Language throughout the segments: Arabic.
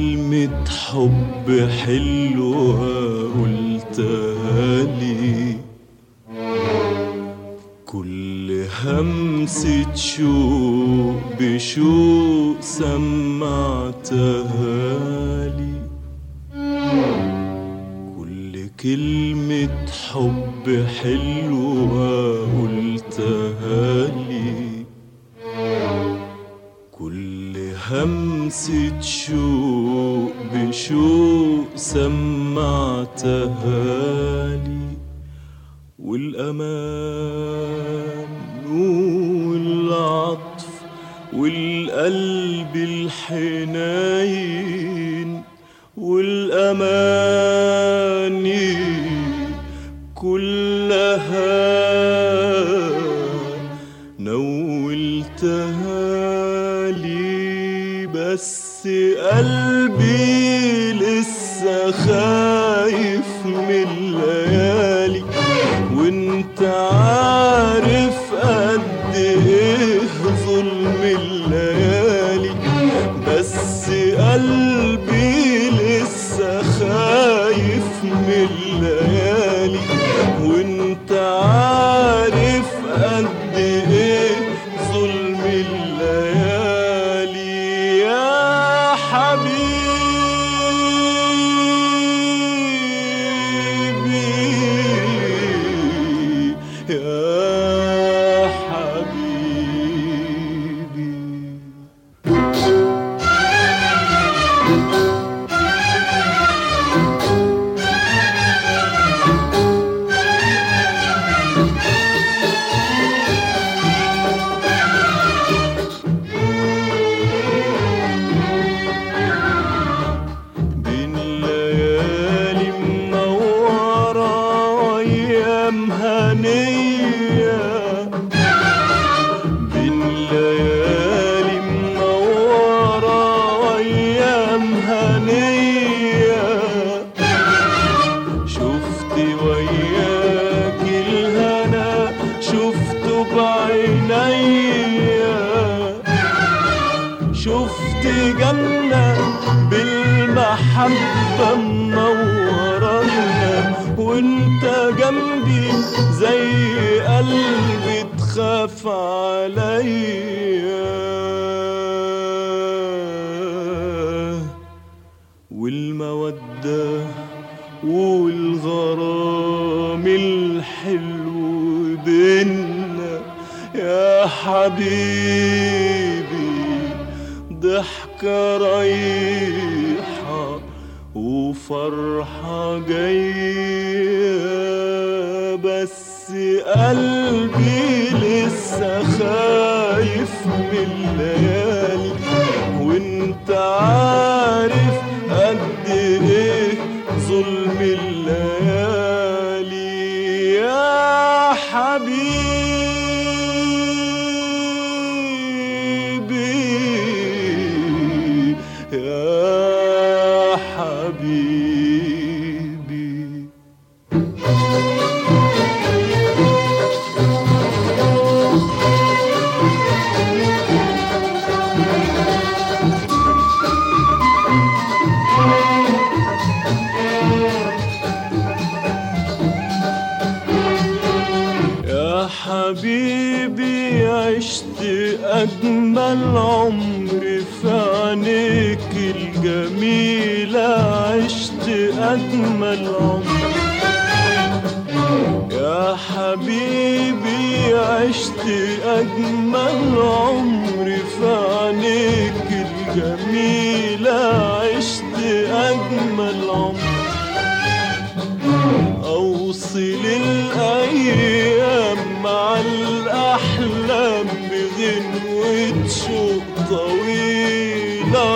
كلمة حب حلوة قلتها لي، كل همسة شوق بشوق سمعتها لي، كل كلمة حب حلوة قلتها لي، كل همسة شوق بشوق سمعتها لي، والأمان والعطف والقلب الحنين والأماني كلها نولتها لي، بس قلبي لسه خايف من الليالي، وانت عارف قد ايه ظلم الليالي، بس قلبي لسه خايف من الليالي، وانت عارف قد ايه ظلم الليالي يا حبيبي يا حبيبي. بين الليالي منورة وأيام هنية، بين الليالي منورة وأيام هنية، شفت وياك الهنا شفته بعينيا، شفت جنة بالمحبة منورنا، وانت جنبي زي قلبي تخاف عليا، والمودة والغرام الحلو بينا يا حبيبي، ضحكة رايحة وفرحة جاية، بس قلبي لسه خايف من الليالي، وانت عارف قد ايه ظلم الليالي يا حبيبي يا حبيبي. يا حبيبي عشت أجمل عمر في عينيك الجميلة، عشت أجمل عمر يا حبيبي، عشت أجمل عمر في عينيك الجميلة، عشت أجمل عمر، أوصل الأيام مع الأحلام بغنوة شوق طويلة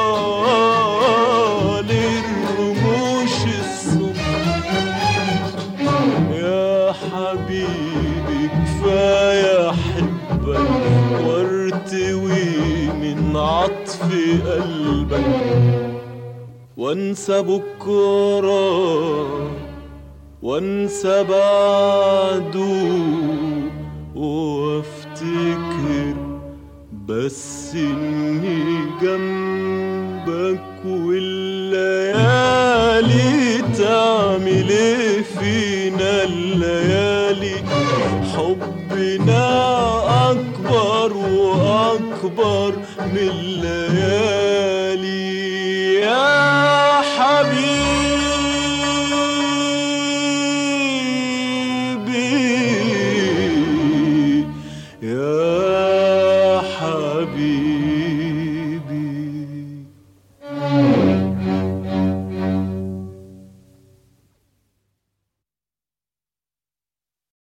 للرموش السمر، يا حبيبي كفاية أحبك وارتوي من عطف قلبك، وانسى بكرة وانسى بعده، وافتكر بس اني جنبك الليالي تعمل ايه فينا الليالي، حبنا أكبر وأكبر من الليالي يا حبيبي يا حبيبي.